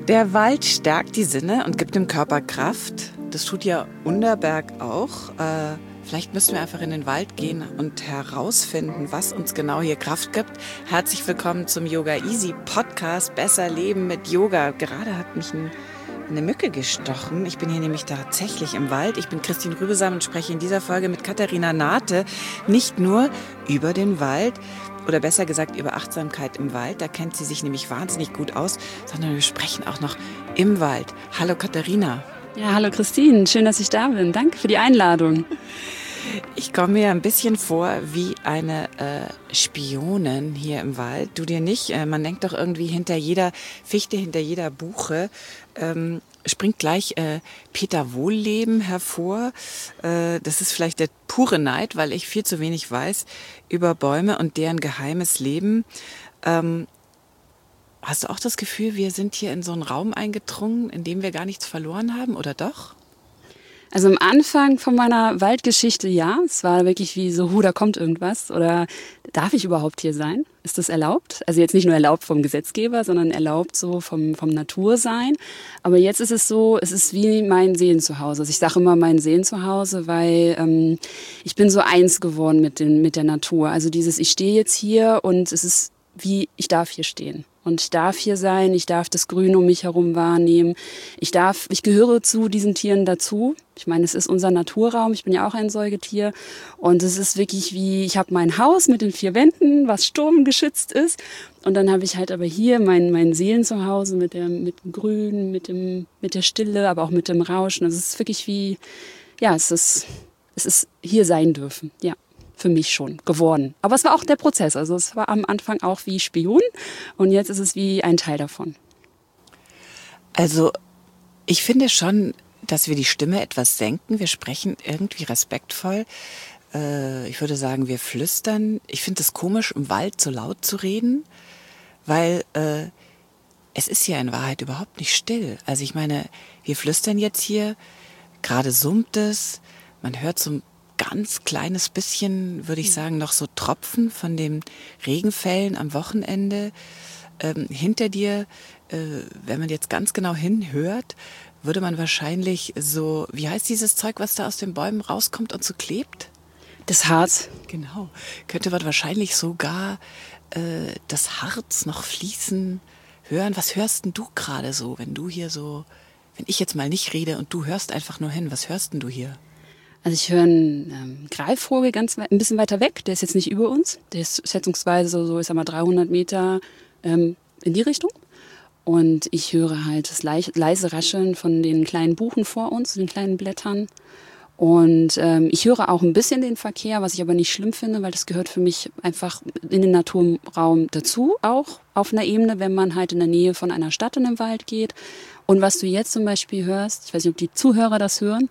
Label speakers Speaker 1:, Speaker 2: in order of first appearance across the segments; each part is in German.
Speaker 1: Der Wald stärkt die Sinne und gibt dem Körper Kraft. Das tut ja Underberg auch. Vielleicht müssen wir einfach in den Wald gehen und herausfinden, was uns genau hier Kraft gibt. Herzlich willkommen zum Yoga Easy Podcast Besser Leben mit Yoga. Gerade hat mich eine Mücke gestochen. Ich bin hier nämlich tatsächlich im Wald. Ich bin Christine Rübesam und spreche in dieser Folge mit Katharina Nate nicht nur über den Wald, oder besser gesagt über Achtsamkeit im Wald. Da kennt sie sich nämlich wahnsinnig gut aus, sondern wir sprechen auch noch im Wald. Hallo Katharina.
Speaker 2: Ja, hallo Christine. Schön, dass ich da bin. Danke für die Einladung.
Speaker 1: Ich komme mir ein bisschen vor wie eine Spionin hier im Wald. Du dir nicht? Man denkt doch irgendwie hinter jeder Fichte, hinter jeder Buche springt gleich Peter Wohlleben hervor. Das ist vielleicht der pure Neid, weil ich viel zu wenig weiß über Bäume und deren geheimes Leben. Hast du auch das Gefühl, wir sind hier in so einen Raum eingedrungen, in dem wir gar nichts verloren haben, oder doch?
Speaker 2: Also am Anfang von meiner Waldgeschichte, ja, es war wirklich wie so, da kommt irgendwas, oder darf ich überhaupt hier sein? Ist das erlaubt? Also jetzt nicht nur erlaubt vom Gesetzgeber, sondern erlaubt so vom Natursein. Aber jetzt ist es so, es ist wie mein Seelenzuhause. Also ich sage immer mein Seelenzuhause, weil ich bin so eins geworden mit der Natur. Also ich stehe jetzt hier und es ist wie, ich darf hier stehen. Und ich darf hier sein, ich darf das Grün um mich herum wahrnehmen. Ich gehöre zu diesen Tieren dazu. Ich meine, es ist unser Naturraum, ich bin ja auch ein Säugetier. Und es ist wirklich wie, ich habe mein Haus mit den 4 Wänden, was sturmgeschützt ist. Und dann habe ich halt aber hier mein Seelenzuhause mit dem Grün, mit der Stille, aber auch mit dem Rauschen. Also es ist wirklich wie, ja, es ist hier sein dürfen, ja. Für mich schon geworden. Aber es war auch der Prozess. Also es war am Anfang auch wie Spion und jetzt ist es wie ein Teil davon.
Speaker 1: Also ich finde schon, dass wir die Stimme etwas senken. Wir sprechen irgendwie respektvoll. Ich würde sagen, wir flüstern. Ich finde es komisch, im Wald so laut zu reden, weil es ist ja in Wahrheit überhaupt nicht still. Also ich meine, wir flüstern jetzt hier, gerade summt es, man hört so ein ganz kleines bisschen, würde ich sagen, noch so Tropfen von den Regenfällen am Wochenende. Hinter dir, wenn man jetzt ganz genau hinhört, würde man wahrscheinlich so, wie heißt dieses Zeug, was da aus den Bäumen rauskommt und so klebt?
Speaker 2: Das Harz.
Speaker 1: Genau. Könnte man wahrscheinlich sogar das Harz noch fließen hören. Was hörst denn du gerade so, wenn ich jetzt mal nicht rede und du hörst einfach nur hin, was hörst denn du hier?
Speaker 2: Also ich höre einen Greifvogel ein bisschen weiter weg, der ist jetzt nicht über uns, der ist schätzungsweise so, ich sag mal 300 Meter in die Richtung. Und ich höre halt das leise Rascheln von den kleinen Buchen vor uns, den kleinen Blättern. Und ich höre auch ein bisschen den Verkehr, was ich aber nicht schlimm finde, weil das gehört für mich einfach in den Naturraum dazu, auch auf einer Ebene, wenn man halt in der Nähe von einer Stadt in den Wald geht. Und was du jetzt zum Beispiel hörst, ich weiß nicht, ob die Zuhörer das hören,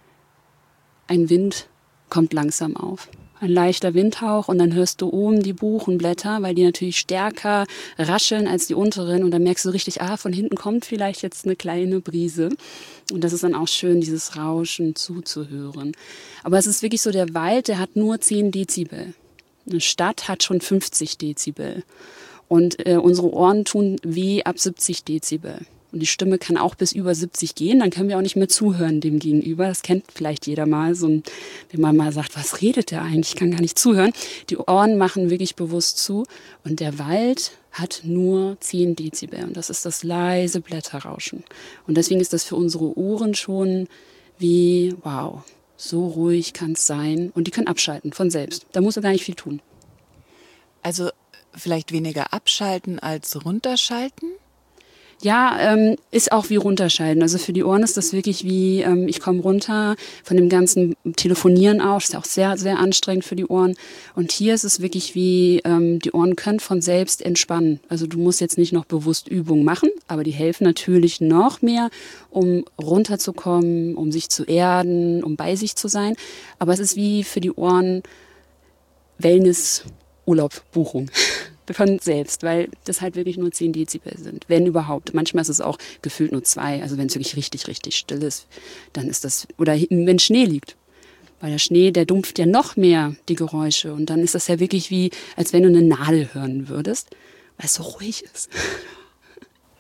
Speaker 2: ein Wind kommt langsam auf. Ein leichter Windhauch und dann hörst du oben die Buchenblätter, weil die natürlich stärker rascheln als die unteren und dann merkst du richtig, von hinten kommt vielleicht jetzt eine kleine Brise und das ist dann auch schön, dieses Rauschen zuzuhören. Aber es ist wirklich so, der Wald, der hat nur 10 Dezibel. Eine Stadt hat schon 50 Dezibel und unsere Ohren tun weh ab 70 Dezibel. Und die Stimme kann auch bis über 70 gehen, dann können wir auch nicht mehr zuhören dem Gegenüber. Das kennt vielleicht jeder mal, wenn man mal sagt, was redet der eigentlich? Ich kann gar nicht zuhören. Die Ohren machen wirklich bewusst zu. Und der Wald hat nur 10 Dezibel. Und das ist das leise Blätterrauschen. Und deswegen ist das für unsere Ohren schon wie, wow, so ruhig kann es sein. Und die können abschalten von selbst. Da musst du gar nicht viel tun.
Speaker 1: Also vielleicht weniger abschalten als runterschalten?
Speaker 2: Ja, ist auch wie runterschalten. Also für die Ohren ist das wirklich wie, ich komme runter von dem ganzen Telefonieren auch. Ist ja auch sehr, sehr anstrengend für die Ohren. Und hier ist es wirklich wie, die Ohren können von selbst entspannen. Also du musst jetzt nicht noch bewusst Übungen machen, aber die helfen natürlich noch mehr, um runterzukommen, um sich zu erden, um bei sich zu sein. Aber es ist wie für die Ohren Wellness, Urlaub, Buchung. Von selbst, weil das halt wirklich nur 10 Dezibel sind, wenn überhaupt. Manchmal ist es auch gefühlt nur 2, also wenn es wirklich richtig, richtig still ist, dann ist das, oder wenn Schnee liegt, weil der Schnee, der dumpft ja noch mehr die Geräusche und dann ist das ja wirklich wie, als wenn du eine Nadel hören würdest, weil es so ruhig ist.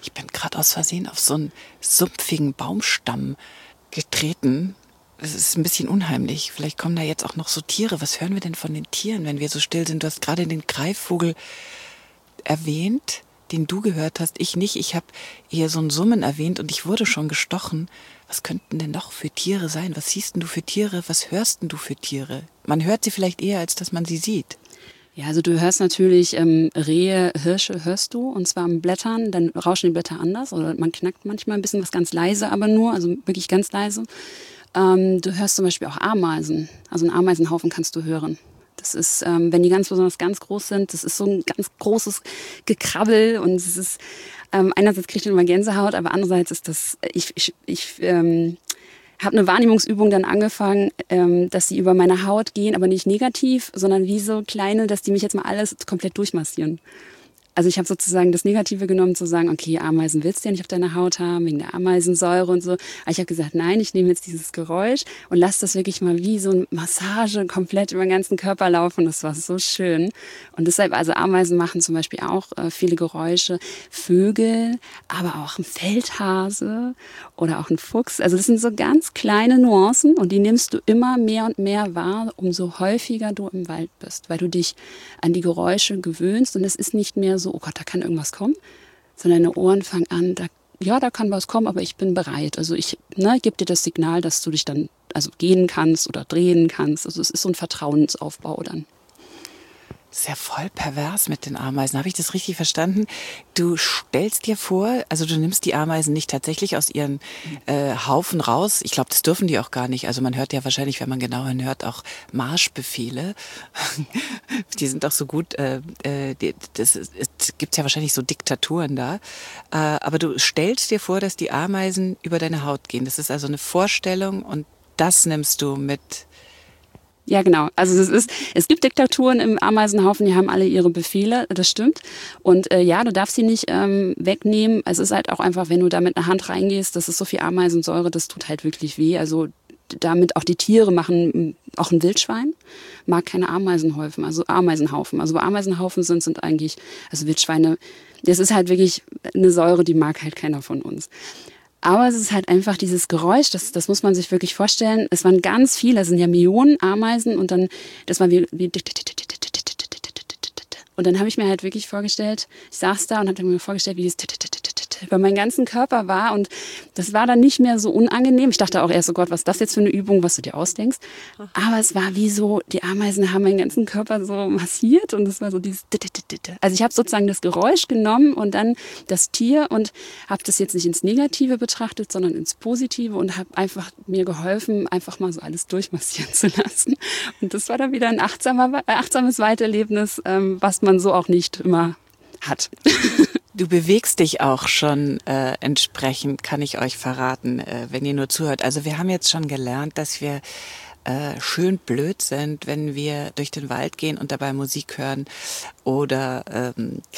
Speaker 1: Ich bin gerade aus Versehen auf so einen sumpfigen Baumstamm getreten. Es ist ein bisschen unheimlich. Vielleicht kommen da jetzt auch noch so Tiere. Was hören wir denn von den Tieren, wenn wir so still sind? Du hast gerade den Greifvogel erwähnt, den du gehört hast. Ich nicht. Ich habe eher so ein Summen erwähnt und ich wurde schon gestochen. Was könnten denn noch für Tiere sein? Was siehst denn du für Tiere? Was hörst denn du für Tiere? Man hört sie vielleicht eher, als dass man sie sieht.
Speaker 2: Ja, also du hörst natürlich Rehe, Hirsche hörst du, und zwar am Blättern, dann rauschen die Blätter anders oder man knackt manchmal ein bisschen was ganz leise, aber nur, also wirklich ganz leise. Du hörst zum Beispiel auch Ameisen, also einen Ameisenhaufen kannst du hören. Das ist, wenn die ganz besonders ganz groß sind, das ist so ein ganz großes Gekrabbel und es ist, einerseits kriege ich immer Gänsehaut, aber andererseits ist das, ich habe eine Wahrnehmungsübung dann angefangen, dass sie über meine Haut gehen, aber nicht negativ, sondern wie so kleine, dass die mich jetzt mal alles komplett durchmassieren. Also ich habe sozusagen das Negative genommen, zu sagen, okay, Ameisen willst du ja nicht auf deiner Haut haben, wegen der Ameisensäure und so. Aber ich habe gesagt, nein, ich nehme jetzt dieses Geräusch und lasse das wirklich mal wie so eine Massage komplett über den ganzen Körper laufen. Das war so schön. Und deshalb, also Ameisen machen zum Beispiel auch viele Geräusche. Vögel, aber auch ein Feldhase oder auch ein Fuchs. Also das sind so ganz kleine Nuancen und die nimmst du immer mehr und mehr wahr, umso häufiger du im Wald bist, weil du dich an die Geräusche gewöhnst und es ist nicht mehr so, oh Gott, da kann irgendwas kommen, sondern deine Ohren fangen an, da kann was kommen, aber ich bin bereit. Also ich gebe dir das Signal, dass du dich dann also gehen kannst oder drehen kannst. Also es ist so ein Vertrauensaufbau dann.
Speaker 1: Das ist ja voll pervers mit den Ameisen. Habe ich das richtig verstanden? Du stellst dir vor, also du nimmst die Ameisen nicht tatsächlich aus ihren Haufen raus. Ich glaube, das dürfen die auch gar nicht. Also man hört ja wahrscheinlich, wenn man genau hinhört, auch Marschbefehle. Die sind doch so gut. Es gibt ja wahrscheinlich so Diktaturen da. Aber du stellst dir vor, dass die Ameisen über deine Haut gehen. Das ist also eine Vorstellung und das nimmst du mit.
Speaker 2: Ja, genau. Also es gibt Diktaturen im Ameisenhaufen, die haben alle ihre Befehle, das stimmt. Und ja, du darfst sie nicht wegnehmen. Es ist halt auch einfach, wenn du da mit einer Hand reingehst, das ist so viel Ameisensäure, das tut halt wirklich weh. Also damit auch die Tiere machen, auch ein Wildschwein mag keine Ameisenhaufen. Also wo Ameisenhaufen sind eigentlich, also Wildschweine, das ist halt wirklich eine Säure, die mag halt keiner von uns. Aber es ist halt einfach dieses Geräusch, das muss man sich wirklich vorstellen. Es waren ganz viele, es sind ja Millionen Ameisen und dann, das war wie und dann habe ich mir halt wirklich vorgestellt, ich saß da und habe mir vorgestellt, wie das über meinen ganzen Körper war und das war dann nicht mehr so unangenehm. Ich dachte auch erst, oh Gott, was ist das jetzt für eine Übung, was du dir ausdenkst. Aber es war wie so, die Ameisen haben meinen ganzen Körper so massiert und es war so dieses. Also ich habe sozusagen das Geräusch genommen und dann das Tier und habe das jetzt nicht ins Negative betrachtet, sondern ins Positive und habe einfach mir geholfen, einfach mal so alles durchmassieren zu lassen. Und das war dann wieder ein achtsames Weiterlebnis, was man so auch nicht immer hat.
Speaker 1: Du bewegst dich auch schon entsprechend, kann ich euch verraten, wenn ihr nur zuhört. Also wir haben jetzt schon gelernt, dass wir schön blöd sind, wenn wir durch den Wald gehen und dabei Musik hören oder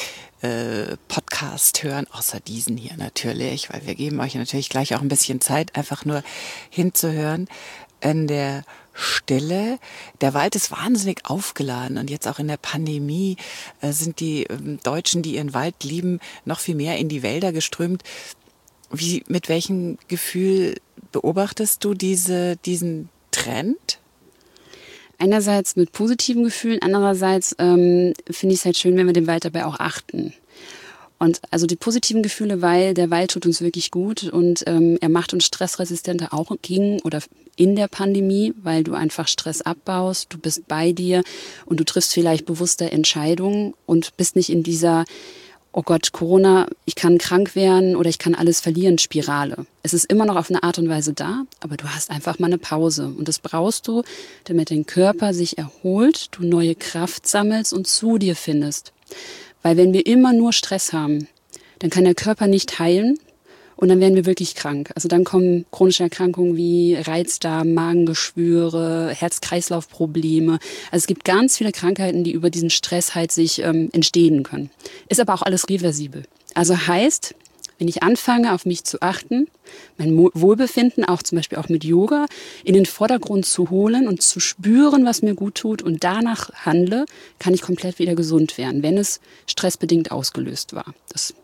Speaker 1: Podcast hören, außer diesen hier natürlich, weil wir geben euch natürlich gleich auch ein bisschen Zeit, einfach nur hinzuhören. In der Stille. Der Wald ist wahnsinnig aufgeladen und jetzt auch in der Pandemie sind die Deutschen, die ihren Wald lieben, noch viel mehr in die Wälder geströmt. Mit welchem Gefühl beobachtest du diesen Trend?
Speaker 2: Einerseits mit positiven Gefühlen, andererseits finde ich es halt schön, wenn wir den Wald dabei auch achten. Und also die positiven Gefühle, weil der Wald tut uns wirklich gut und er macht uns stressresistenter auch gegen oder in der Pandemie, weil du einfach Stress abbaust, du bist bei dir und du triffst vielleicht bewusster Entscheidungen und bist nicht in dieser, oh Gott, Corona, ich kann krank werden oder ich kann alles verlieren, Spirale. Es ist immer noch auf eine Art und Weise da, aber du hast einfach mal eine Pause und das brauchst du, damit dein Körper sich erholt, du neue Kraft sammelst und zu dir findest. Weil wenn wir immer nur Stress haben, dann kann der Körper nicht heilen und dann werden wir wirklich krank. Also dann kommen chronische Erkrankungen wie Reizdarm, Magengeschwüre, Herz-Kreislauf-Probleme. Also es gibt ganz viele Krankheiten, die über diesen Stress halt sich entstehen können. Ist aber auch alles reversibel. Also heißt, wenn ich anfange, auf mich zu achten, mein Wohlbefinden, auch zum Beispiel auch mit Yoga, in den Vordergrund zu holen und zu spüren, was mir gut tut und danach handle, kann ich komplett wieder gesund werden, wenn es stressbedingt ausgelöst war. Das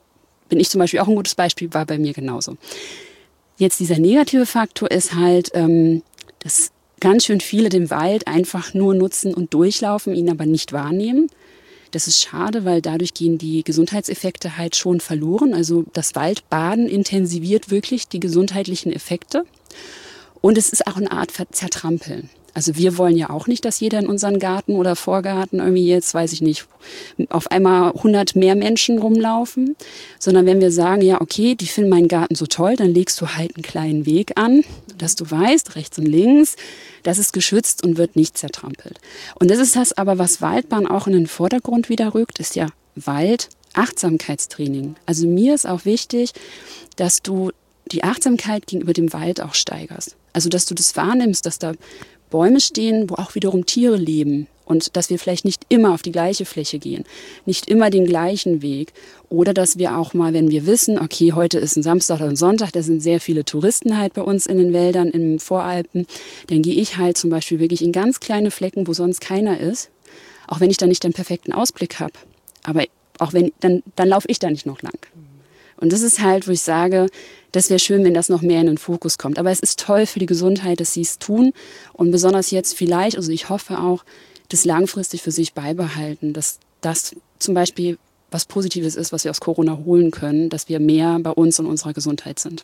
Speaker 2: bin ich zum Beispiel auch ein gutes Beispiel, war bei mir genauso. Jetzt dieser negative Faktor ist halt, dass ganz schön viele den Wald einfach nur nutzen und durchlaufen, ihn aber nicht wahrnehmen. Das ist schade, weil dadurch gehen die Gesundheitseffekte halt schon verloren. Also das Waldbaden intensiviert wirklich die gesundheitlichen Effekte. Und es ist auch eine Art Zertrampeln. Also wir wollen ja auch nicht, dass jeder in unseren Garten oder Vorgarten irgendwie jetzt, weiß ich nicht, auf einmal 100 mehr Menschen rumlaufen. Sondern wenn wir sagen, ja okay, die finden meinen Garten so toll, dann legst du halt einen kleinen Weg an, dass du weißt, rechts und links, das ist geschützt und wird nicht zertrampelt. Und das ist das aber, was Waldbahn auch in den Vordergrund wieder rückt, ist ja Wald-Achtsamkeitstraining. Also mir ist auch wichtig, dass du die Achtsamkeit gegenüber dem Wald auch steigerst. Also dass du das wahrnimmst, dass da Bäume stehen, wo auch wiederum Tiere leben und dass wir vielleicht nicht immer auf die gleiche Fläche gehen, nicht immer den gleichen Weg oder dass wir auch mal, wenn wir wissen, okay, heute ist ein Samstag oder ein Sonntag, da sind sehr viele Touristen halt bei uns in den Wäldern, in den Voralpen, dann gehe ich halt zum Beispiel wirklich in ganz kleine Flecken, wo sonst keiner ist, auch wenn ich da nicht den perfekten Ausblick habe, aber auch wenn, dann laufe ich da nicht noch lang. Und das ist halt, wo ich sage, das wäre schön, wenn das noch mehr in den Fokus kommt. Aber es ist toll für die Gesundheit, dass sie es tun. Und besonders jetzt vielleicht, also ich hoffe auch, das langfristig für sich beibehalten, dass das zum Beispiel was Positives ist, was wir aus Corona holen können, dass wir mehr bei uns und unserer Gesundheit sind.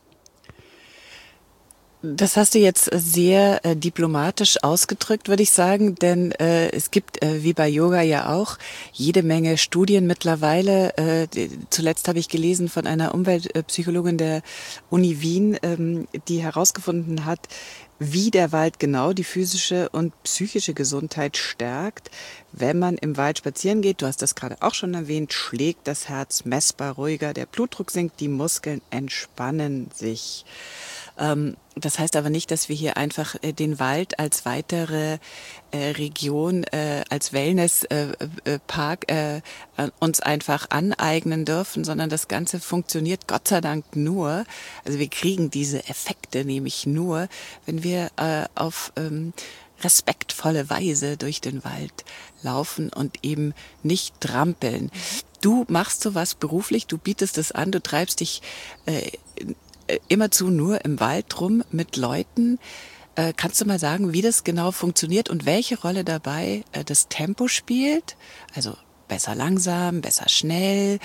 Speaker 1: Das hast du jetzt sehr diplomatisch ausgedrückt, würde ich sagen, denn es gibt, wie bei Yoga ja auch, jede Menge Studien mittlerweile. Zuletzt habe ich gelesen von einer Umweltpsychologin der Uni Wien, die herausgefunden hat, wie der Wald genau die physische und psychische Gesundheit stärkt. Wenn man im Wald spazieren geht, du hast das gerade auch schon erwähnt, schlägt das Herz messbar ruhiger, der Blutdruck sinkt, die Muskeln entspannen sich. Das heißt aber nicht, dass wir hier einfach den Wald als weitere Region, als Wellnesspark uns einfach aneignen dürfen, sondern das Ganze funktioniert Gott sei Dank nur, also wir kriegen diese Effekte nämlich nur, wenn wir auf respektvolle Weise durch den Wald laufen und eben nicht trampeln. Du machst sowas beruflich, du bietest es an, du treibst dich immerzu nur im Wald rum mit Leuten. Kannst du mal sagen, wie das genau funktioniert und welche Rolle dabei das Tempo spielt? Also besser langsam, besser schnell,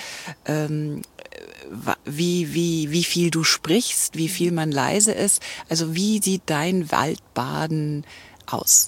Speaker 1: wie viel du sprichst, wie viel man leise ist. Also wie sieht dein Waldbaden aus?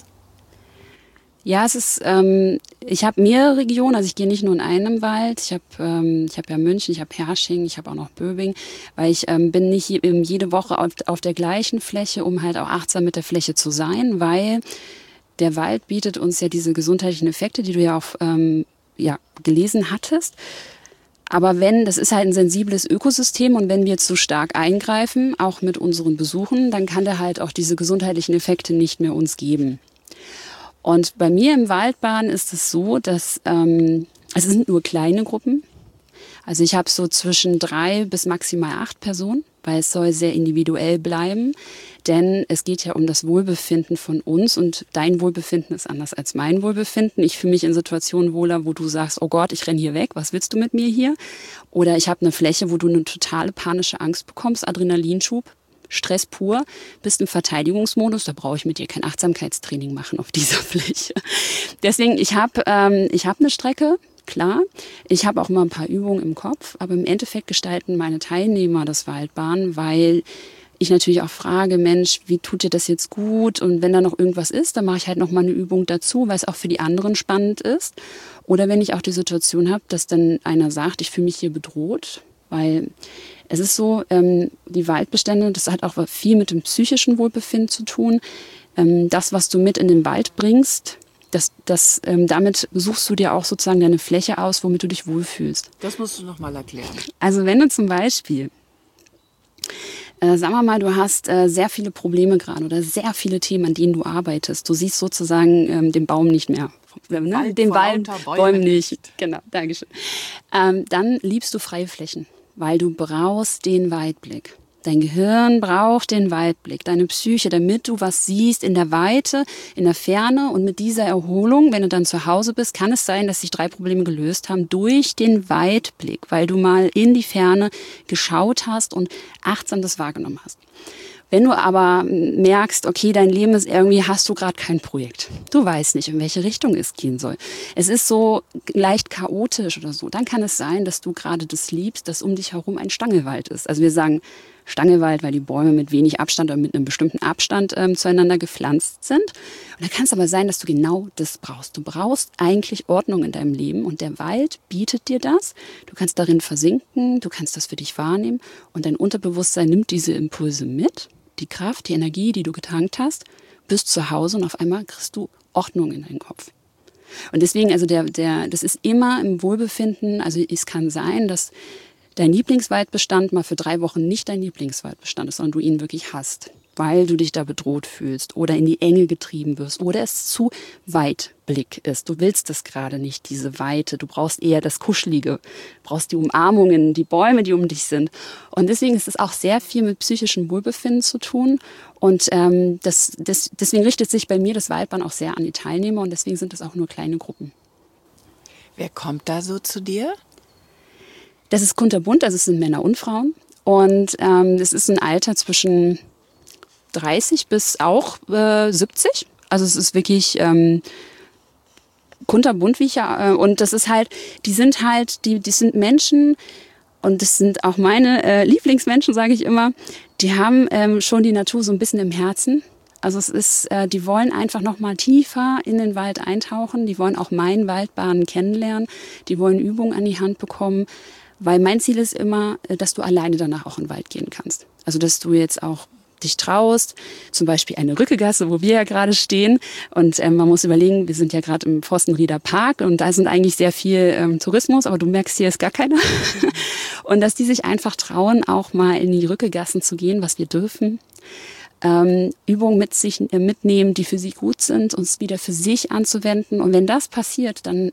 Speaker 2: Ja, es ist, ich habe mehrere Regionen, also ich gehe nicht nur in einem Wald. Ich hab ja München, ich habe Herrsching, ich habe auch noch Böbing, weil ich bin nicht jede Woche auf der gleichen Fläche, um halt auch achtsam mit der Fläche zu sein, weil der Wald bietet uns ja diese gesundheitlichen Effekte, die du ja auch gelesen hattest. Aber das ist halt ein sensibles Ökosystem und wenn wir zu stark eingreifen, auch mit unseren Besuchen, dann kann der halt auch diese gesundheitlichen Effekte nicht mehr uns geben. Und bei mir im Waldbaden ist es so, dass es sind nur kleine Gruppen. Also ich habe so zwischen 3 bis maximal 8 Personen, weil es soll sehr individuell bleiben. Denn es geht ja um das Wohlbefinden von uns und dein Wohlbefinden ist anders als mein Wohlbefinden. Ich fühle mich in Situationen wohler, wo du sagst, oh Gott, ich renne hier weg, was willst du mit mir hier? Oder ich habe eine Fläche, wo du eine totale panische Angst bekommst, Adrenalinschub. Stress pur, bist im Verteidigungsmodus, da brauche ich mit dir kein Achtsamkeitstraining machen auf dieser Fläche. Deswegen, ich hab eine Strecke, klar. Ich habe auch mal ein paar Übungen im Kopf, aber im Endeffekt gestalten meine Teilnehmer das Waldbaden, weil ich natürlich auch frage, Mensch, wie tut dir das jetzt gut? Und wenn da noch irgendwas ist, dann mache ich halt noch mal eine Übung dazu, weil es auch für die anderen spannend ist. Oder wenn ich auch die Situation habe, dass dann einer sagt, ich fühle mich hier bedroht, weil es ist so, die Waldbestände, das hat auch viel mit dem psychischen Wohlbefinden zu tun. Das, was du mit in den Wald bringst, damit suchst du dir auch sozusagen deine Fläche aus, womit du dich wohlfühlst.
Speaker 1: Das musst du noch mal erklären.
Speaker 2: Also wenn du zum Beispiel, sagen wir mal, du hast sehr viele Probleme gerade oder sehr viele Themen, an denen du arbeitest. Du siehst sozusagen den Baum nicht mehr. Den Wald, Bäume nicht. Genau, Dankeschön. Dann liebst du freie Flächen, weil du brauchst den Weitblick. Dein Gehirn braucht den Weitblick, deine Psyche, damit du was siehst in der Weite, in der Ferne. Und mit dieser Erholung, wenn du dann zu Hause bist, kann es sein, dass sich 3 Probleme gelöst haben durch den Weitblick, weil du mal in die Ferne geschaut hast und achtsam das wahrgenommen hast. Wenn du aber merkst, okay, dein Leben ist irgendwie, hast du gerade kein Projekt. Du weißt nicht, in welche Richtung es gehen soll. Es ist so leicht chaotisch oder so. Dann kann es sein, dass du gerade das liebst, dass um dich herum ein Stangelwald ist. Also wir sagen Stangelwald, weil die Bäume mit wenig Abstand oder mit einem bestimmten Abstand zueinander gepflanzt sind. Und da kann es aber sein, dass du genau das brauchst. Du brauchst eigentlich Ordnung in deinem Leben und der Wald bietet dir das. Du kannst darin versinken, du kannst das für dich wahrnehmen und dein Unterbewusstsein nimmt diese Impulse mit. Die Kraft, die Energie, die du getankt hast, bist zu Hause und auf einmal kriegst du Ordnung in deinen Kopf. Und deswegen, also das ist immer im Wohlbefinden, also es kann sein, dass dein Lieblingswaldbestand mal für 3 Wochen nicht dein Lieblingswaldbestand ist, sondern du ihn wirklich hast, weil du dich da bedroht fühlst oder in die Enge getrieben wirst oder es zu Weitblick ist. Du willst das gerade nicht, diese Weite. Du brauchst eher das Kuschelige, brauchst die Umarmungen, die Bäume, die um dich sind. Und deswegen ist es auch sehr viel mit psychischem Wohlbefinden zu tun. Und deswegen richtet sich bei mir das Waldbahn auch sehr an die Teilnehmer und deswegen sind es auch nur kleine Gruppen.
Speaker 1: Wer kommt da so zu dir?
Speaker 2: Das ist kunterbunt, also es sind Männer und Frauen. Und es ist ein Alter zwischen 30 bis auch 70. Also es ist wirklich kunterbunt, wie ich ja. Und das ist halt, die sind Menschen, und das sind auch meine Lieblingsmenschen, sage ich immer, die haben schon die Natur so ein bisschen im Herzen. Also es ist, die wollen einfach noch mal tiefer in den Wald eintauchen. Die wollen auch meinen Waldbahnen kennenlernen. Die wollen Übungen an die Hand bekommen. Weil mein Ziel ist immer, dass du alleine danach auch in den Wald gehen kannst. Also dass du jetzt auch dich traust, zum Beispiel eine Rückegasse, wo wir ja gerade stehen. Und man muss überlegen, wir sind ja gerade im Forstenrieder Park und da sind eigentlich sehr viel Tourismus, aber du merkst, hier ist gar keiner. Und dass die sich einfach trauen, auch mal in die Rückegassen zu gehen, was wir dürfen. Übungen mitnehmen, die für sie gut sind, uns wieder für sich anzuwenden. Und wenn das passiert, dann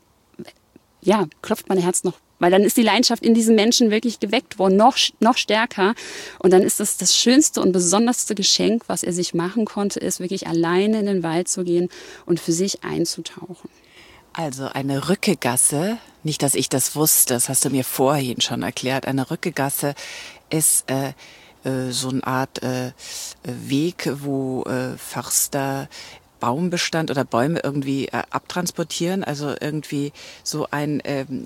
Speaker 2: ja, klopft mein Herz noch. Weil dann ist die Leidenschaft in diesen Menschen wirklich geweckt worden, noch stärker. Und dann ist das schönste und besonderste Geschenk, was er sich machen konnte, ist wirklich alleine in den Wald zu gehen und für sich einzutauchen.
Speaker 1: Also eine Rückegasse, nicht, dass ich das wusste, das hast du mir vorhin schon erklärt. Eine Rückegasse ist so eine Art Weg, wo Förster Baumbestand oder Bäume irgendwie abtransportieren, also irgendwie so eine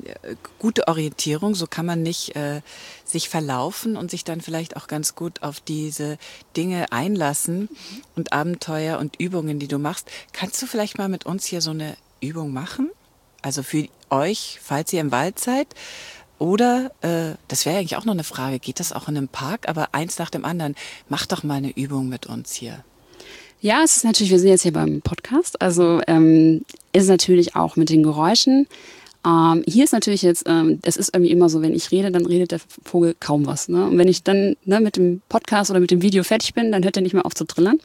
Speaker 1: gute Orientierung, so kann man nicht sich verlaufen und sich dann vielleicht auch ganz gut auf diese Dinge einlassen und Abenteuer und Übungen, die du machst. Kannst du vielleicht mal mit uns hier so eine Übung machen? Also für euch, falls ihr im Wald seid, oder, das wäre eigentlich auch noch eine Frage, geht das auch in einem Park? Aber eins nach dem anderen, mach doch mal eine Übung mit uns hier.
Speaker 2: Ja, es ist natürlich, wir sind jetzt hier beim Podcast, also ist natürlich auch mit den Geräuschen. Hier ist natürlich jetzt, es ist irgendwie immer so, wenn ich rede, dann redet der Vogel kaum was. Ne? Und wenn ich dann mit dem Podcast oder mit dem Video fertig bin, dann hört er nicht mehr auf zu trillern.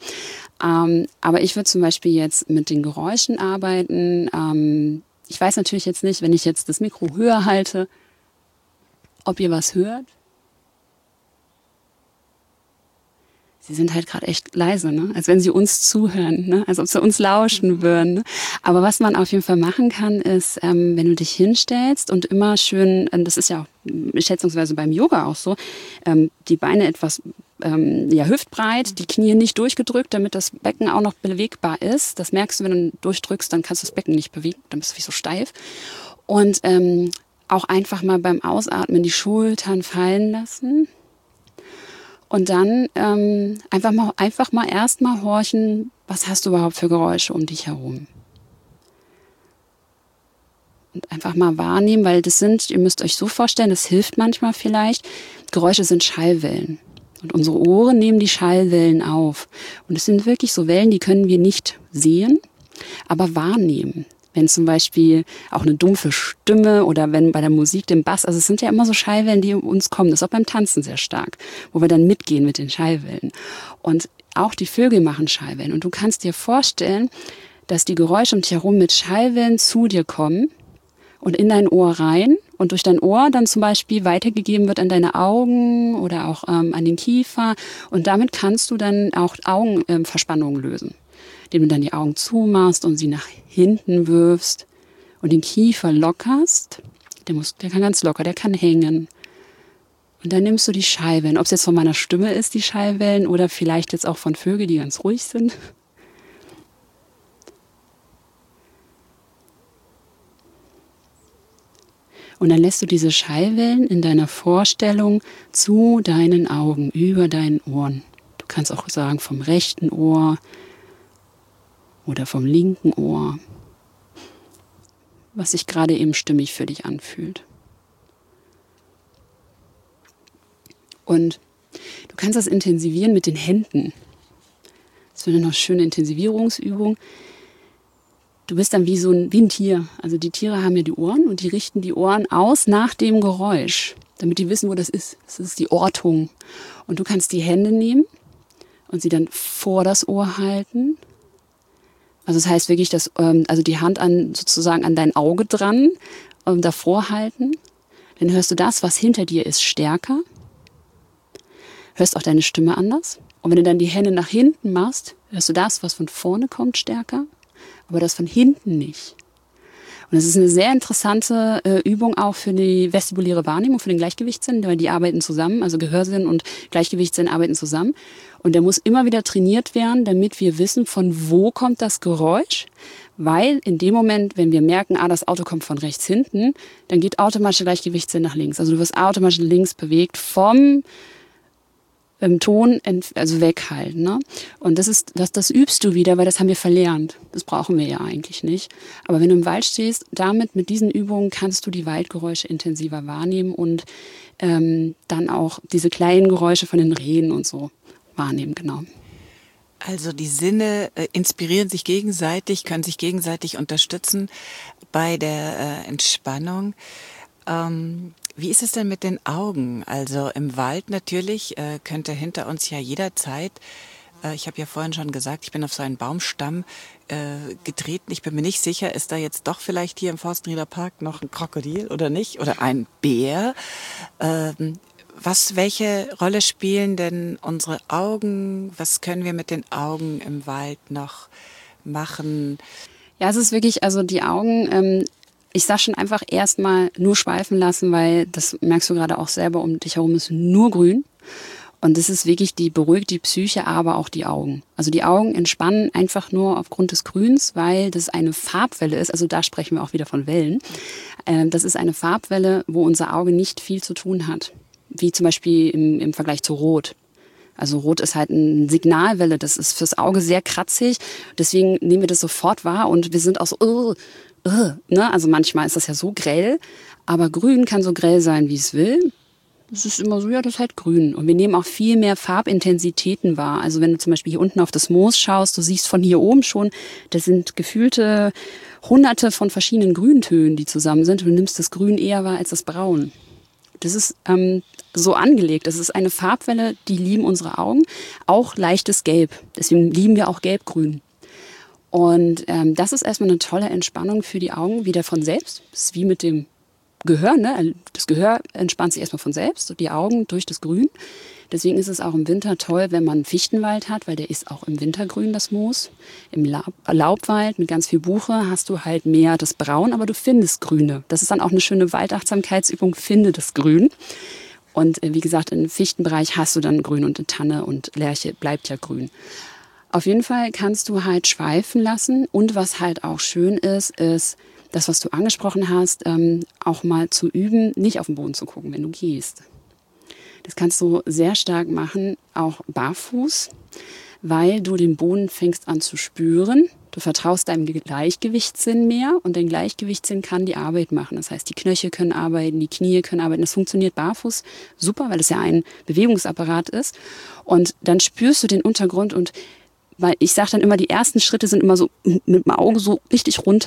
Speaker 2: Aber ich würde zum Beispiel jetzt mit den Geräuschen arbeiten. Ich weiß natürlich jetzt nicht, wenn ich jetzt das Mikro höher halte, ob ihr was hört. Sie sind halt gerade echt leise, ne? Als wenn sie uns zuhören, ne? Als ob sie uns lauschen würden. Ne? Aber was man auf jeden Fall machen kann, ist, wenn du dich hinstellst und immer schön, das ist ja auch schätzungsweise beim Yoga auch so, die Beine etwas hüftbreit, die Knie nicht durchgedrückt, damit das Becken auch noch bewegbar ist. Das merkst du, wenn du durchdrückst, dann kannst du das Becken nicht bewegen, dann bist du wie so steif. Und auch einfach mal beim Ausatmen die Schultern fallen lassen. Und dann einfach mal erstmal horchen, was hast du überhaupt für Geräusche um dich herum? Und einfach mal wahrnehmen, weil ihr müsst euch so vorstellen, das hilft manchmal vielleicht, Geräusche sind Schallwellen. Und unsere Ohren nehmen die Schallwellen auf. Und es sind wirklich so Wellen, die können wir nicht sehen, aber wahrnehmen. Wenn zum Beispiel auch eine dumpfe Stimme oder wenn bei der Musik den Bass, also es sind ja immer so Schallwellen, die uns kommen. Das ist auch beim Tanzen sehr stark, wo wir dann mitgehen mit den Schallwellen. Und auch die Vögel machen Schallwellen. Und du kannst dir vorstellen, dass die Geräusche um dich herum mit Schallwellen zu dir kommen und in dein Ohr rein. und durch dein Ohr dann zum Beispiel weitergegeben wird an deine Augen oder auch an den Kiefer. Und damit kannst du dann auch Augenverspannungen lösen, indem du dann die Augen zumachst und sie nach hinten wirfst und den Kiefer lockerst. Der kann ganz locker, der kann hängen. Und dann nimmst du die Schallwellen, ob es jetzt von meiner Stimme ist, die Schallwellen, oder vielleicht jetzt auch von Vögeln, die ganz ruhig sind. Und dann lässt du diese Schallwellen in deiner Vorstellung zu deinen Augen, über deinen Ohren. Du kannst auch sagen vom rechten Ohr oder vom linken Ohr, was sich gerade eben stimmig für dich anfühlt. Und du kannst das intensivieren mit den Händen. Das wird eine schöne Intensivierungsübung. Du bist dann wie ein Tier. Also die Tiere haben ja die Ohren und die richten die Ohren aus nach dem Geräusch, damit die wissen, wo das ist. Das ist die Ortung. Und du kannst die Hände nehmen und sie dann vor das Ohr halten. Also das heißt wirklich, also die Hand sozusagen an dein Auge dran, davor halten. Dann hörst du das, was hinter dir ist, stärker. Hörst auch deine Stimme anders. Und wenn du dann die Hände nach hinten machst, hörst du das, was von vorne kommt, stärker, aber das von hinten nicht. Und das ist eine sehr interessante Übung auch für die vestibuläre Wahrnehmung, für den Gleichgewichtssinn, weil die arbeiten zusammen, also Gehörsinn und Gleichgewichtssinn arbeiten zusammen. Und der muss immer wieder trainiert werden, damit wir wissen, von wo kommt das Geräusch. Weil in dem Moment, wenn wir merken, das Auto kommt von rechts hinten, dann geht automatisch der Gleichgewichtssinn nach links. Also du wirst automatisch links bewegt vom Ton, also weghalten. Ne? Und das übst du wieder, weil das haben wir verlernt. Das brauchen wir ja eigentlich nicht. Aber wenn du im Wald stehst, mit diesen Übungen kannst du die Waldgeräusche intensiver wahrnehmen und dann auch diese kleinen Geräusche von den Rehen und so wahrnehmen, genau.
Speaker 1: Also die Sinne inspirieren sich gegenseitig, können sich gegenseitig unterstützen bei der Entspannung. Wie ist es denn mit den Augen? Also im Wald natürlich könnte hinter uns ja jederzeit, ich habe ja vorhin schon gesagt, ich bin auf so einen Baumstamm getreten. Ich bin mir nicht sicher, ist da jetzt doch vielleicht hier im Forstenrieder Park noch ein Krokodil oder nicht? Oder ein Bär? Welche Rolle spielen denn unsere Augen? Was können wir mit den Augen im Wald noch machen?
Speaker 2: Ja, es ist wirklich, also die Augen, ich sag schon einfach erstmal nur schweifen lassen, weil das merkst du gerade auch selber, um dich herum ist nur grün. Und das ist wirklich, die beruhigt die Psyche, aber auch die Augen. Also die Augen entspannen einfach nur aufgrund des Grüns, weil das eine Farbwelle ist. Also da sprechen wir auch wieder von Wellen. Das ist eine Farbwelle, wo unser Auge nicht viel zu tun hat. Wie zum Beispiel im Vergleich zu Rot. Also Rot ist halt eine Signalwelle, das ist fürs Auge sehr kratzig. Deswegen nehmen wir das sofort wahr und wir sind auch so, ne? Also manchmal ist das ja so grell, aber Grün kann so grell sein, wie es will. Es ist immer so, ja, das ist halt grün. Und wir nehmen auch viel mehr Farbintensitäten wahr. Also wenn du zum Beispiel hier unten auf das Moos schaust, du siehst von hier oben schon, das sind gefühlte Hunderte von verschiedenen Grüntönen, die zusammen sind. Du nimmst das Grün eher wahr als das Braun. Das ist so angelegt. Das ist eine Farbwelle, die lieben unsere Augen. Auch leichtes Gelb. Deswegen lieben wir auch Gelb-Grün. Und das ist erstmal eine tolle Entspannung für die Augen, wieder von selbst. Das ist wie mit dem Gehör. Ne? Das Gehör entspannt sich erstmal von selbst und die Augen durch das Grün. Deswegen ist es auch im Winter toll, wenn man einen Fichtenwald hat, weil der ist auch im Wintergrün, das Moos. Im Laubwald mit ganz viel Buche hast du halt mehr das Braun, aber du findest Grüne. Das ist dann auch eine schöne Waldachtsamkeitsübung, finde das Grün. Und wie gesagt, im Fichtenbereich hast du dann Grün und eine Tanne und Lärche bleibt ja grün. Auf jeden Fall kannst du halt schweifen lassen. Und was halt auch schön ist das, was du angesprochen hast, auch mal zu üben, nicht auf den Boden zu gucken, wenn du gehst. Das kannst du sehr stark machen, auch barfuß, weil du den Boden fängst an zu spüren. Du vertraust deinem Gleichgewichtssinn mehr und dein Gleichgewichtssinn kann die Arbeit machen. Das heißt, die Knöchel können arbeiten, die Knie können arbeiten. Das funktioniert barfuß super, weil es ja ein Bewegungsapparat ist. Und dann spürst du den Untergrund und weil ich sage dann immer, die ersten Schritte sind immer so mit dem Auge so richtig runter.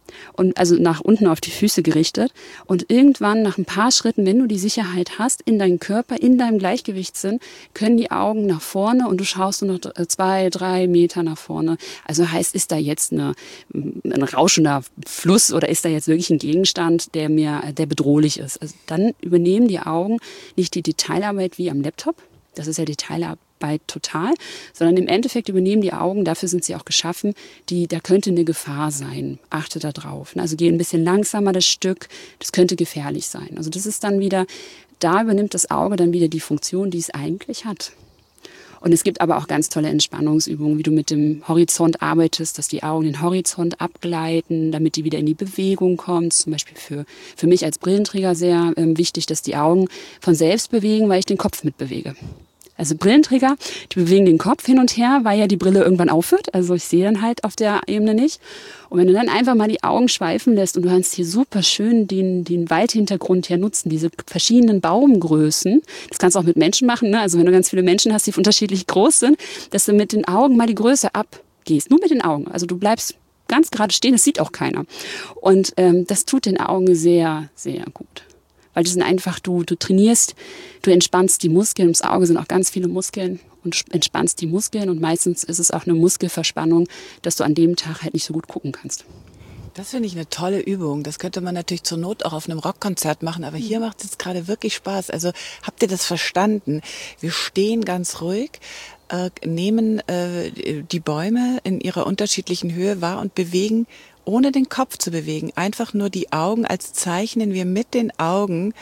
Speaker 2: und also nach unten auf die Füße gerichtet. Und irgendwann nach ein paar Schritten, wenn du die Sicherheit hast, in deinem Körper, in deinem Gleichgewichtssinn, können die Augen nach vorne und du schaust nur noch 2, 3 Meter nach vorne. Also heißt, ist da jetzt ein rauschender Fluss oder ist da jetzt wirklich ein Gegenstand, der bedrohlich ist? Also dann übernehmen die Augen nicht die Detailarbeit wie am Laptop. Das ist ja Detailarbeit total, sondern im Endeffekt übernehmen die Augen, dafür sind sie auch geschaffen, da könnte eine Gefahr sein. Achte da drauf. Also geh ein bisschen langsamer das Stück, das könnte gefährlich sein. Also das ist dann wieder, da übernimmt das Auge dann wieder die Funktion, die es eigentlich hat. Und es gibt aber auch ganz tolle Entspannungsübungen, wie du mit dem Horizont arbeitest, dass die Augen den Horizont abgleiten, damit die wieder in die Bewegung kommen. Zum Beispiel für mich als Brillenträger sehr wichtig, dass die Augen von selbst bewegen, weil ich den Kopf mitbewege. Also Brillenträger, die bewegen den Kopf hin und her, weil ja die Brille irgendwann aufhört. Also ich sehe dann halt auf der Ebene nicht. Und wenn du dann einfach mal die Augen schweifen lässt und du kannst hier super schön den Waldhintergrund hier nutzen, diese verschiedenen Baumgrößen. Das kannst du auch mit Menschen machen, ne? Also wenn du ganz viele Menschen hast, die unterschiedlich groß sind, dass du mit den Augen mal die Größe abgehst. Nur mit den Augen. Also du bleibst ganz gerade stehen, das sieht auch keiner. Und das tut den Augen sehr, sehr gut. Weil das sind einfach, du trainierst, du entspannst die Muskeln. Ums Auge sind auch ganz viele Muskeln und entspannst die Muskeln. Und meistens ist es auch eine Muskelverspannung, dass du an dem Tag halt nicht so gut gucken kannst.
Speaker 1: Das finde ich eine tolle Übung. Das könnte man natürlich zur Not auch auf einem Rockkonzert machen, aber hier macht es jetzt gerade wirklich Spaß. Also habt ihr das verstanden? Wir stehen ganz ruhig, nehmen die Bäume in ihrer unterschiedlichen Höhe wahr und bewegen, ohne den Kopf zu bewegen, einfach nur die Augen, als zeichnen wir mit den Augen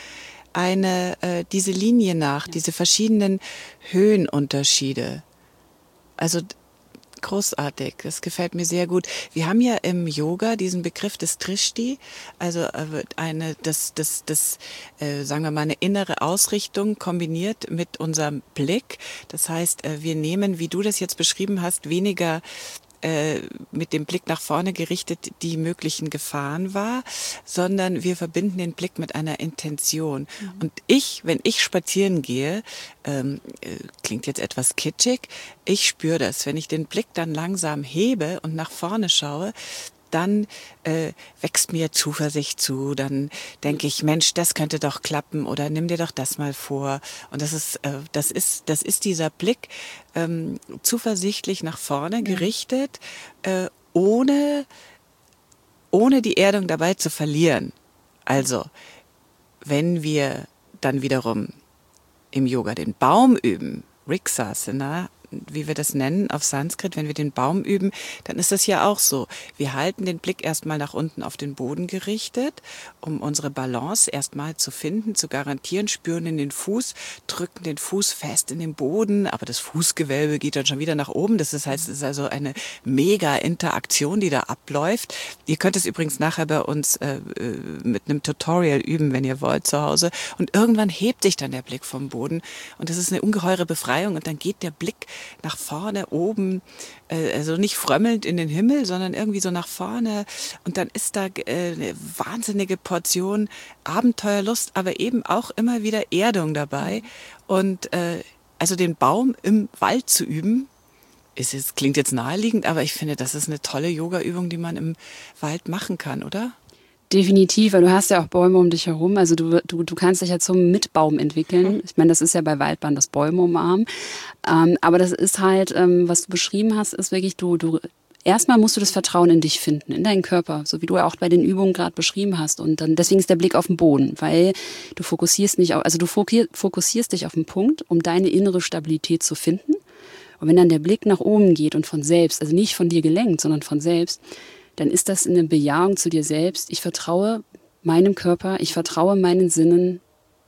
Speaker 1: diese Linie nach, diese verschiedenen Höhenunterschiede. Also großartig, das gefällt mir sehr gut. Wir haben ja im Yoga diesen Begriff des Drishti, also sagen wir mal, eine innere Ausrichtung kombiniert mit unserem Blick. Das heißt, wir nehmen, wie du das jetzt beschrieben hast, weniger mit dem Blick nach vorne gerichtet die möglichen Gefahren wahr, sondern wir verbinden den Blick mit einer Intention. Und wenn ich spazieren gehe, klingt jetzt etwas kitschig, ich spüre das. Wenn ich den Blick dann langsam hebe und nach vorne schaue, dann wächst mir Zuversicht zu, dann denke ich, Mensch, das könnte doch klappen oder nimm dir doch das mal vor. Und das ist dieser Blick zuversichtlich nach vorne gerichtet, ohne die Erdung dabei zu verlieren. Also, wenn wir dann wiederum im Yoga den Baum üben, Vrikshasana, wie wir das nennen auf Sanskrit, wenn wir den Baum üben, dann ist das ja auch so. Wir halten den Blick erstmal nach unten auf den Boden gerichtet, um unsere Balance erstmal zu finden, zu garantieren, spüren in den Fuß, drücken den Fuß fest in den Boden, aber das Fußgewölbe geht dann schon wieder nach oben. Das heißt, es ist also eine mega Interaktion, die da abläuft. Ihr könnt es übrigens nachher bei uns mit einem Tutorial üben, wenn ihr wollt, zu Hause. Und irgendwann hebt sich dann der Blick vom Boden und das ist eine ungeheure Befreiung und dann geht der Blick nach vorne, oben, also nicht frömmelnd in den Himmel, sondern irgendwie so nach vorne. Und dann ist da eine wahnsinnige Portion Abenteuerlust, aber eben auch immer wieder Erdung dabei. Und also den Baum im Wald zu üben, klingt jetzt naheliegend, aber ich finde, das ist eine tolle Yoga-Übung, die man im Wald machen kann, oder?
Speaker 2: Definitiv, weil du hast ja auch Bäume um dich herum. Also du kannst dich ja zum Mitbaum entwickeln. Ich meine, das ist ja bei Waldbahn das Bäume umarmen. Aber das ist halt, was du beschrieben hast, ist wirklich, erstmal musst du das Vertrauen in dich finden, in deinen Körper, so wie du ja auch bei den Übungen gerade beschrieben hast. Und dann deswegen ist der Blick auf den Boden, weil du fokussierst dich auf den Punkt, um deine innere Stabilität zu finden. Und wenn dann der Blick nach oben geht und von selbst, also nicht von dir gelenkt, sondern von selbst, dann ist das eine Bejahung zu dir selbst. Ich vertraue meinem Körper, ich vertraue meinen Sinnen.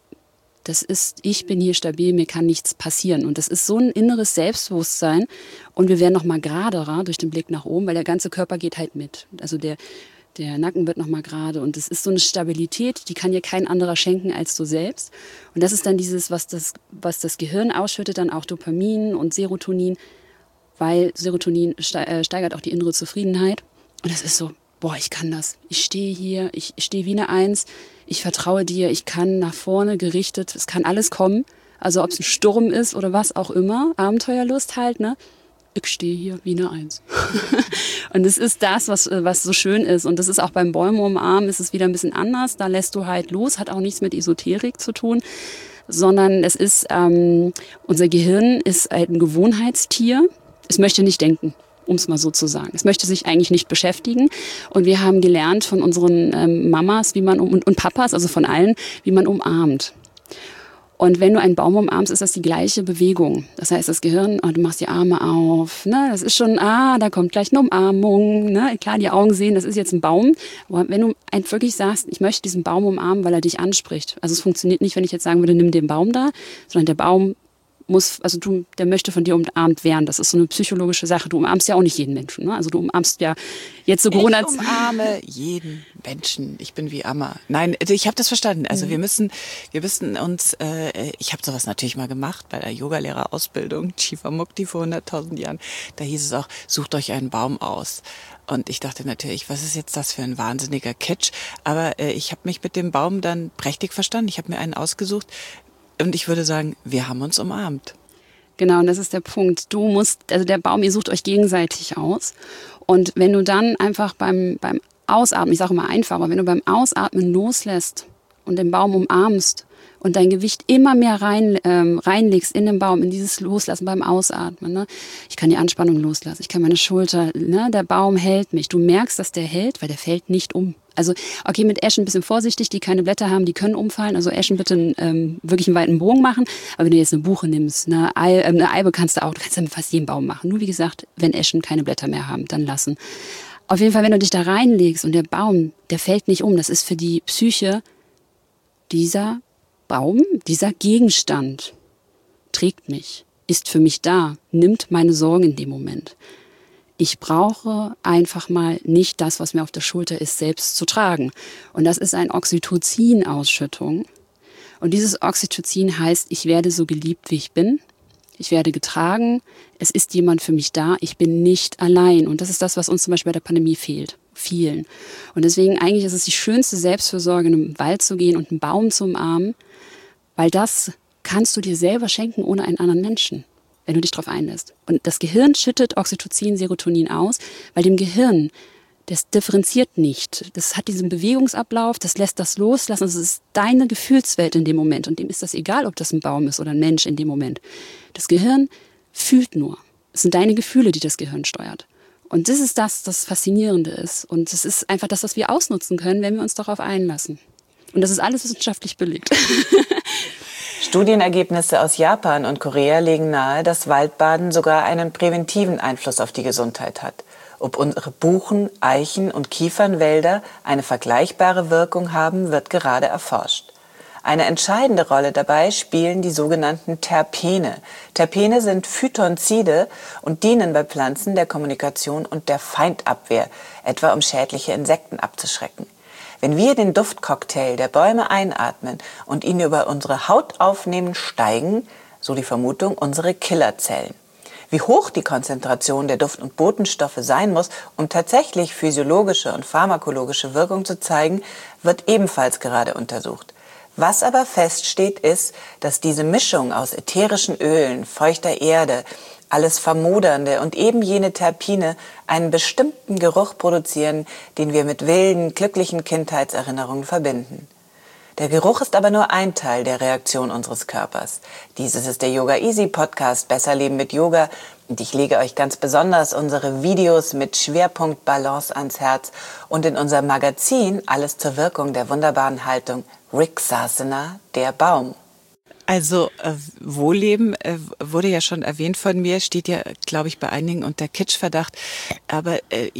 Speaker 2: Ich bin hier stabil, mir kann nichts passieren. Und das ist so ein inneres Selbstbewusstsein. Und wir werden nochmal geraderer durch den Blick nach oben, weil der ganze Körper geht halt mit. Also der Nacken wird nochmal gerade. Und das ist so eine Stabilität, die kann dir kein anderer schenken als du selbst. Und das ist dann dieses, was das Gehirn ausschüttet, dann auch Dopamin und Serotonin, weil Serotonin steigert auch die innere Zufriedenheit. Und das ist so, boah, ich kann das. Ich stehe hier, ich stehe wie eine Eins. Ich vertraue dir, ich kann nach vorne gerichtet, es kann alles kommen. Also ob es ein Sturm ist oder was auch immer, Abenteuerlust halt, ne? ich stehe hier wie eine Eins. Und es ist das, was so schön ist. Und das ist auch beim Bäume umarmen, ist es wieder ein bisschen anders. Da lässt du halt los, hat auch nichts mit Esoterik zu tun, sondern es ist, unser Gehirn ist halt ein Gewohnheitstier. Es möchte nicht denken, um es mal so zu sagen. Es möchte sich eigentlich nicht beschäftigen. Und wir haben gelernt von unseren Mamas und Papas, also von allen, wie man umarmt. Und wenn du einen Baum umarmst, ist das die gleiche Bewegung. Das heißt, das Gehirn, du machst die Arme auf, ne? Das ist schon, da kommt gleich eine Umarmung, ne? Klar, die Augen sehen, das ist jetzt ein Baum. Aber wenn du wirklich sagst, ich möchte diesen Baum umarmen, weil er dich anspricht. Also es funktioniert nicht, wenn ich jetzt sagen würde, nimm den Baum da, sondern der Baum der möchte von dir umarmt werden. Das ist so eine psychologische Sache. Du umarmst ja auch nicht jeden Menschen. Ne? Also du umarmst ja jetzt so Corona.
Speaker 1: Ich umarme jeden Menschen. Ich bin wie Amma. Nein, ich habe das verstanden. Also wir müssen uns, ich habe sowas natürlich mal gemacht bei der Yogalehrerausbildung, Shiva Mukti vor 100.000 Jahren. Da hieß es auch, sucht euch einen Baum aus. Und ich dachte natürlich, was ist jetzt das für ein wahnsinniger Kitsch? Aber ich habe mich mit dem Baum dann prächtig verstanden. Ich habe mir einen ausgesucht. Und ich würde sagen, wir haben uns umarmt.
Speaker 2: Genau, und das ist der Punkt. Also der Baum, ihr sucht euch gegenseitig aus. Und wenn du dann einfach beim Ausatmen, ich sage immer einfach, aber wenn du beim Ausatmen loslässt und den Baum umarmst und dein Gewicht immer mehr reinlegst in den Baum, in dieses Loslassen beim Ausatmen. Ne? Ich kann die Anspannung loslassen, ich kann meine Schulter, ne? Der Baum hält mich. Du merkst, dass der hält, weil der fällt nicht um. Also okay, mit Eschen ein bisschen vorsichtig, die keine Blätter haben, die können umfallen. Also Eschen bitte wirklich einen weiten Bogen machen. Aber wenn du jetzt eine Buche nimmst, eine Eibe kannst du kannst mit fast jedem Baum machen. Nur wie gesagt, wenn Eschen keine Blätter mehr haben, dann lassen. Auf jeden Fall, wenn du dich da reinlegst und der Baum, der fällt nicht um, das ist für die Psyche dieser Baum, dieser Gegenstand trägt mich, ist für mich da, nimmt meine Sorgen in dem Moment. Ich brauche einfach mal nicht das, was mir auf der Schulter ist, selbst zu tragen. Und das ist eine Oxytocin-Ausschüttung. Und dieses Oxytocin heißt, ich werde so geliebt, wie ich bin. Ich werde getragen. Es ist jemand für mich da. Ich bin nicht allein. Und das ist das, was uns zum Beispiel bei der Pandemie fehlt. Vielen. Und deswegen eigentlich ist es die schönste Selbstfürsorge, in den Wald zu gehen und einen Baum zu umarmen. Weil das kannst du dir selber schenken ohne einen anderen Menschen, wenn du dich darauf einlässt. Und das Gehirn schüttet Oxytocin, Serotonin aus, weil dem Gehirn, das differenziert nicht. Das hat diesen Bewegungsablauf, das lässt das loslassen. Das ist deine Gefühlswelt in dem Moment. Und dem ist das egal, ob das ein Baum ist oder ein Mensch in dem Moment. Das Gehirn fühlt nur. Es sind deine Gefühle, die das Gehirn steuert. Und das ist das Faszinierende ist. Und es ist einfach das, was wir ausnutzen können, wenn wir uns darauf einlassen. Und das ist alles wissenschaftlich belegt.
Speaker 1: Studienergebnisse aus Japan und Korea legen nahe, dass Waldbaden sogar einen präventiven Einfluss auf die Gesundheit hat. Ob unsere Buchen, Eichen und Kiefernwälder eine vergleichbare Wirkung haben, wird gerade erforscht. Eine entscheidende Rolle dabei spielen die sogenannten Terpene. Terpene sind Phytonzide und dienen bei Pflanzen der Kommunikation und der Feindabwehr, etwa um schädliche Insekten abzuschrecken. Wenn wir den Duftcocktail der Bäume einatmen und ihn über unsere Haut aufnehmen, steigen, so die Vermutung, unsere Killerzellen. Wie hoch die Konzentration der Duft- und Botenstoffe sein muss, um tatsächlich physiologische und pharmakologische Wirkung zu zeigen, wird ebenfalls gerade untersucht. Was aber feststeht, ist, dass diese Mischung aus ätherischen Ölen, feuchter Erde, alles Vermodernde und eben jene Terpine einen bestimmten Geruch produzieren, den wir mit wilden, glücklichen Kindheitserinnerungen verbinden. Der Geruch ist aber nur ein Teil der Reaktion unseres Körpers. Dieses ist der Yoga Easy Podcast Besser Leben mit Yoga und ich lege euch ganz besonders unsere Videos mit Schwerpunkt Balance ans Herz und in unserem Magazin alles zur Wirkung der wunderbaren Haltung Vriksasana, der Baum. Also Wohlleben wurde ja schon erwähnt von mir, steht ja, glaube ich, bei einigen unter Kitschverdacht. Aber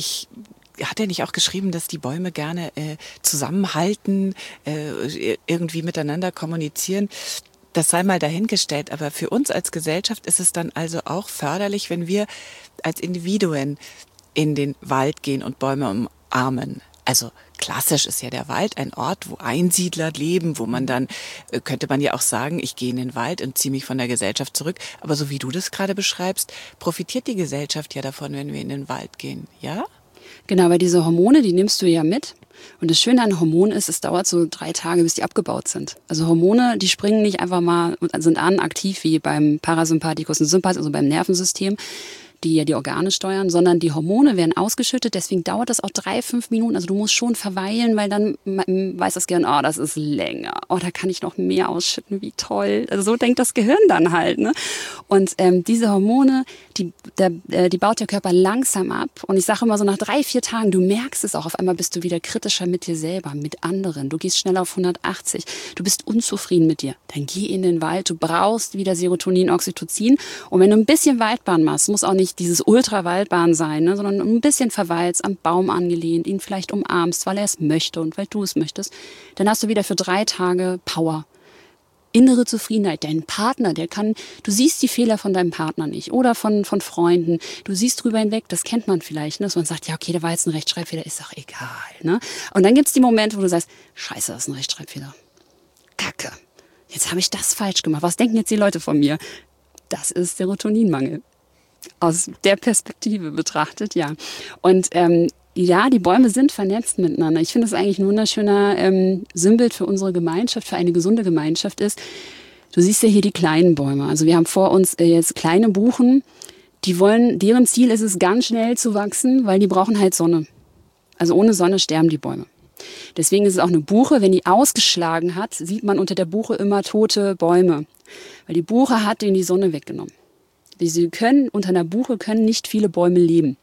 Speaker 1: hat er nicht auch geschrieben, dass die Bäume gerne zusammenhalten, irgendwie miteinander kommunizieren? Das sei mal dahingestellt. Aber für uns als Gesellschaft ist es dann also auch förderlich, wenn wir als Individuen in den Wald gehen und Bäume umarmen. Also klassisch ist ja der Wald ein Ort, wo Einsiedler leben, wo man dann, könnte man ja auch sagen, ich gehe in den Wald und ziehe mich von der Gesellschaft zurück. Aber so wie du das gerade beschreibst, profitiert die Gesellschaft ja davon, wenn wir in den Wald gehen, ja?
Speaker 2: Genau, weil diese Hormone, die nimmst du ja mit. Und das Schöne an Hormonen ist, es dauert so 3 Tage, bis die abgebaut sind. Also Hormone, die springen nicht einfach mal und sind aktiv wie beim Parasympathikus und Sympathikus, also beim Nervensystem. die ja die Organe steuern, sondern die Hormone werden ausgeschüttet. Deswegen dauert das auch 3-5 Minuten. Also du musst schon verweilen, weil dann weiß das Gehirn, oh, das ist länger. Oh, da kann ich noch mehr ausschütten, wie toll. Also so denkt das Gehirn dann halt. Ne? Und diese Hormone, die baut der Körper langsam ab. Und ich sage immer so, nach 3-4 Tagen, du merkst es auch, auf einmal bist du wieder kritischer mit dir selber, mit anderen. Du gehst schneller auf 180. Du bist unzufrieden mit dir. Dann geh in den Wald. Du brauchst wieder Serotonin, Oxytocin. Und wenn du ein bisschen Waldbahn machst, muss auch nicht dieses Ultra-Waldbahn sein, ne, sondern ein bisschen verweilst, am Baum angelehnt, ihn vielleicht umarmst, weil er es möchte und weil du es möchtest, dann hast du wieder für 3 Tage Power. Innere Zufriedenheit, dein Partner, du siehst die Fehler von deinem Partner nicht oder von Freunden, du siehst drüber hinweg, das kennt man vielleicht, ne, dass man sagt, ja okay, da war jetzt ein Rechtschreibfehler, ist doch egal. Ne? Und dann gibt's die Momente, wo du sagst, scheiße, das ist ein Rechtschreibfehler. Kacke, jetzt habe ich das falsch gemacht, was denken jetzt die Leute von mir? Das ist Serotoninmangel. Aus der Perspektive betrachtet, ja. Und ja, die Bäume sind vernetzt miteinander. Ich finde das eigentlich ein wunderschöner Sinnbild für unsere Gemeinschaft, für eine gesunde Gemeinschaft ist. Du siehst ja hier die kleinen Bäume. Also wir haben vor uns jetzt kleine Buchen, deren Ziel ist es, ganz schnell zu wachsen, weil die brauchen halt Sonne. Also ohne Sonne sterben die Bäume. Deswegen ist es auch eine Buche, wenn die ausgeschlagen hat, sieht man unter der Buche immer tote Bäume. Weil die Buche hat denen die Sonne weggenommen. Unter einer Buche können nicht viele Bäume leben.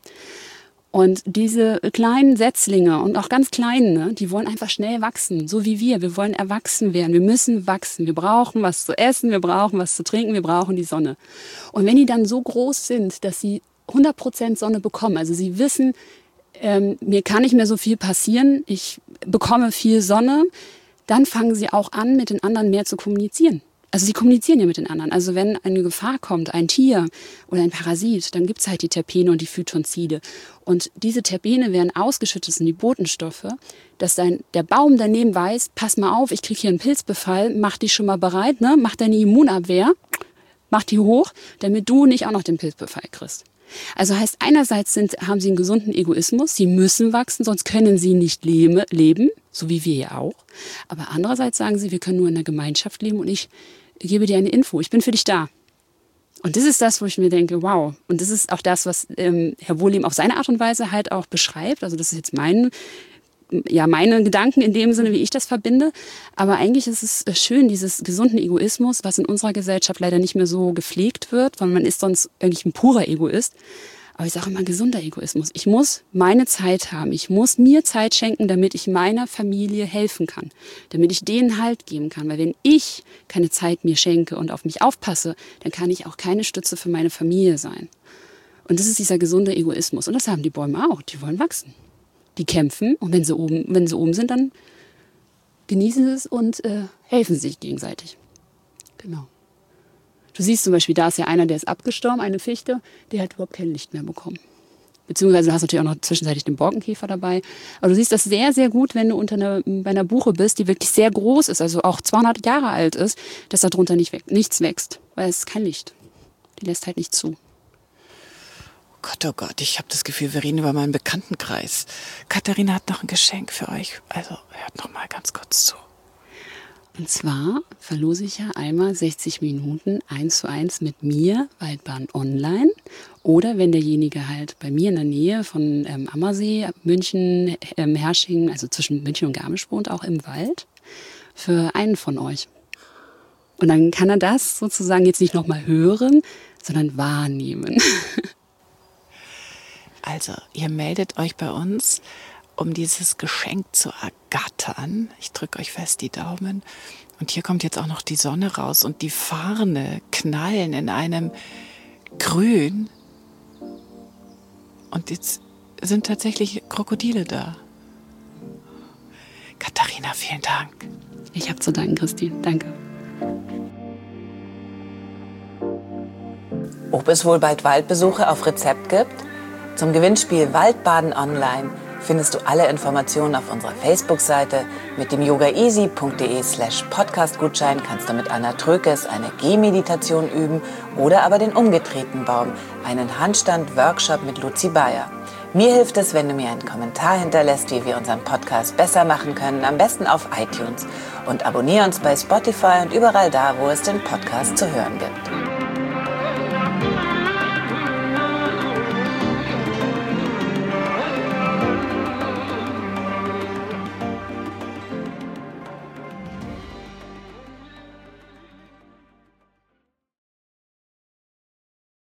Speaker 2: Und diese kleinen Setzlinge und auch ganz kleinen, ne, die wollen einfach schnell wachsen, so wie wir. Wir wollen erwachsen werden, wir müssen wachsen. Wir brauchen was zu essen, wir brauchen was zu trinken, wir brauchen die Sonne. Und wenn die dann so groß sind, dass sie 100% Sonne bekommen, also sie wissen, mir kann nicht mehr so viel passieren, ich bekomme viel Sonne, dann fangen sie auch an, mit den anderen mehr zu kommunizieren. Also sie kommunizieren ja mit den anderen. Also wenn eine Gefahr kommt, ein Tier oder ein Parasit, dann gibt's halt die Terpene und die Phytonzide. Und diese Terpene werden ausgeschüttet, das sind die Botenstoffe, dass der Baum daneben weiß, pass mal auf, ich kriege hier einen Pilzbefall, mach dich schon mal bereit, ne? Mach deine Immunabwehr, mach die hoch, damit du nicht auch noch den Pilzbefall kriegst. Also heißt, einerseits haben sie einen gesunden Egoismus, sie müssen wachsen, sonst können sie nicht leben, so wie wir ja auch. Aber andererseits sagen sie, wir können nur in einer Gemeinschaft leben und ich gebe dir eine Info, ich bin für dich da. Und das ist das, wo ich mir denke, wow. Und das ist auch das, was Herr Wohlleben auf seine Art und Weise halt auch beschreibt. Also das ist jetzt meine Gedanken in dem Sinne, wie ich das verbinde. Aber eigentlich ist es schön, dieses gesunden Egoismus, was in unserer Gesellschaft leider nicht mehr so gepflegt wird, weil man ist sonst eigentlich ein purer Egoist. Aber ich sage immer, gesunder Egoismus. Ich muss meine Zeit haben. Ich muss mir Zeit schenken, damit ich meiner Familie helfen kann. Damit ich denen Halt geben kann. Weil wenn ich keine Zeit mir schenke und auf mich aufpasse, dann kann ich auch keine Stütze für meine Familie sein. Und das ist dieser gesunde Egoismus. Und das haben die Bäume auch. Die wollen wachsen. Die kämpfen und wenn sie oben sind, dann genießen sie es und helfen sich gegenseitig. Genau. Du siehst zum Beispiel, da ist ja einer, der ist abgestorben, eine Fichte, der hat überhaupt kein Licht mehr bekommen. Beziehungsweise du hast natürlich auch noch zwischenzeitlich den Borkenkäfer dabei. Aber du siehst das sehr, sehr gut, wenn du bei einer Buche bist, die wirklich sehr groß ist, also auch 200 Jahre alt ist, dass da drunter nichts wächst, weil es ist kein Licht. Die lässt halt nicht zu.
Speaker 1: Oh Gott, ich habe das Gefühl, wir reden über meinen Bekanntenkreis. Katharina hat noch ein Geschenk für euch. Also hört noch mal ganz kurz zu.
Speaker 2: Und zwar verlose ich ja einmal 60 Minuten 1:1 mit mir, Waldbahn online. Oder wenn derjenige halt bei mir in der Nähe von Ammersee, München, Hersching, also zwischen München und Garmisch wohnt, auch im Wald, für einen von euch. Und dann kann er das sozusagen jetzt nicht nochmal hören, sondern wahrnehmen.
Speaker 1: Also, ihr meldet euch bei uns, um dieses Geschenk zu ergattern. Ich drücke euch fest die Daumen. Und hier kommt jetzt auch noch die Sonne raus und die Farne knallen in einem Grün. Und jetzt sind tatsächlich Krokodile da. Katharina, vielen Dank.
Speaker 2: Ich habe zu danken, Christine. Danke.
Speaker 1: Ob es wohl bald Waldbesuche auf Rezept gibt? Zum Gewinnspiel Waldbaden Online findest du alle Informationen auf unserer Facebook-Seite. Mit dem yogaeasy.de/Podcast-Gutschein kannst du mit Anna Trökes eine Gehmeditation üben oder aber den umgedrehten Baum, einen Handstand-Workshop mit Luzi Bayer. Mir hilft es, wenn du mir einen Kommentar hinterlässt, wie wir unseren Podcast besser machen können, am besten auf iTunes. Und abonniere uns bei Spotify und überall da, wo es den Podcast zu hören gibt.